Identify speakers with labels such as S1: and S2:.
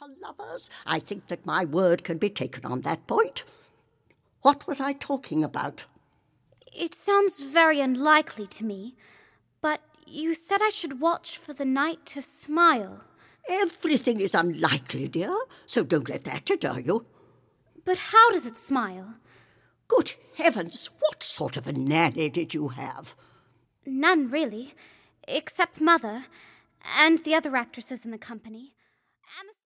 S1: are lovers. I think that my word can be taken on that point. What was I talking about?
S2: It sounds very unlikely to me, but you said I should watch for the night to smile.
S1: Everything is unlikely, dear, so don't let that deter you.
S2: But how does it smile?
S1: Good heavens, what sort of a nanny did you have?
S2: None, really, except Mother and the other actresses in the company.